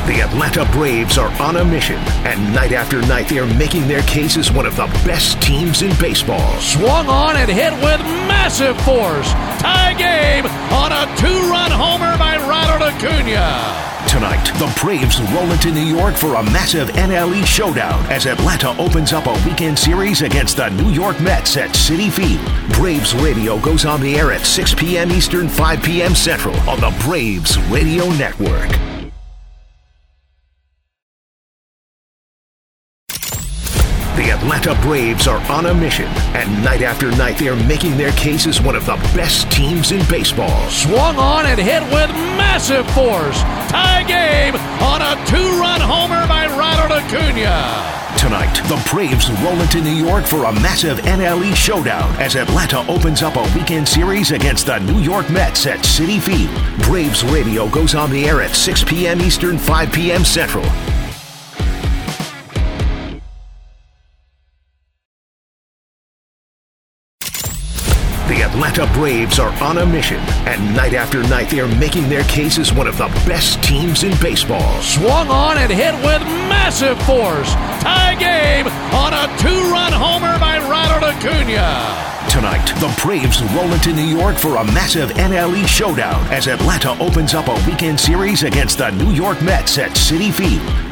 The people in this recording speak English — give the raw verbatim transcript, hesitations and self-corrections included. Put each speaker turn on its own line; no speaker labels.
The Atlanta Braves are on a mission, and night after night they are making their case as one of the best teams in baseball.
Swung on and hit with massive force. Tie game on a two-run homer by Ronald Acuna.
Tonight, the Braves roll into New York for a massive N L E showdown as Atlanta opens up a weekend series against the New York Mets at Citi Field. Braves Radio goes on the air at six p.m. Eastern, five p.m. Central on the Braves Radio Network. The Atlanta Braves are on a mission, and night after night they are making their case as one of the best teams in baseball.
Swung on and hit with massive force. Tie game on a two-run homer by Ronald Acuna.
Tonight, the Braves roll into New York for a massive N L E showdown as Atlanta opens up a weekend series against the New York Mets at Citi Field. Braves Radio goes on the air at six p.m. Eastern, five p.m. Central. The Atlanta Braves are on a mission, and night after night they are making their case as one of the best teams in baseball.
Swung on and hit with massive force. Tie game on a two-run homer by Ronald Acuna.
Tonight, the Braves roll into New York for a massive N L E showdown as Atlanta opens up a weekend series against the New York Mets at Citi Field.